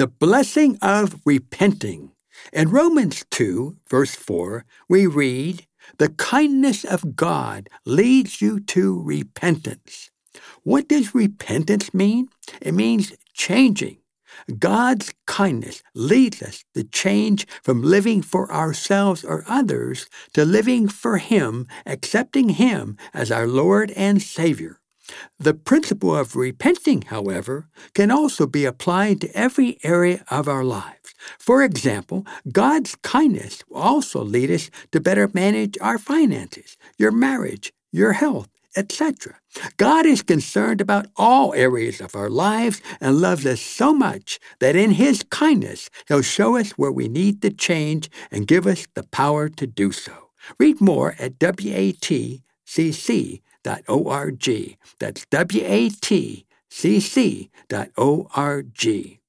The blessing of repenting. In Romans 2, verse 4, we read, "The kindness of God leads you to repentance." What does repentance mean? It means changing. God's kindness leads us to change from living for ourselves or others to living for Him, accepting Him as our Lord and Savior. The principle of repenting, however, can also be applied to every area of our lives. For example, God's kindness will also lead us to better manage our finances, your marriage, your health, etc. God is concerned about all areas of our lives and loves us so much that in His kindness, He'll show us where we need to change and give us the power to do so. Read more at watcc.org. That's watcc.org.